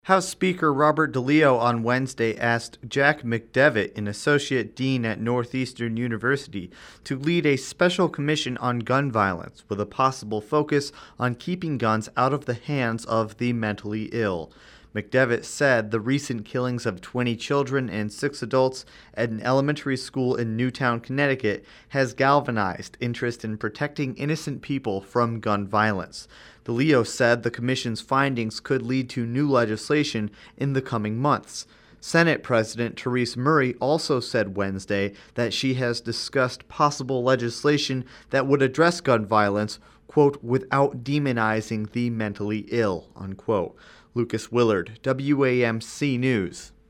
House Speaker Robert DeLeo on Wednesday asked Jack McDevitt, an associate dean at Northeastern University, to lead a special commission on gun violence with a possible focus on keeping guns out of the hands of the mentally ill. McDevitt said the recent killings of 20 children and 6 adults at an elementary school in Newtown, Connecticut, has galvanized interest in protecting innocent people from gun violence. DeLeo said the commission's findings could lead to new legislation in the coming months. Senate President Therese Murray also said Wednesday that she has discussed possible legislation that would address gun violence, quote, without demonizing the mentally ill, unquote. Lucas Willard, WAMC News.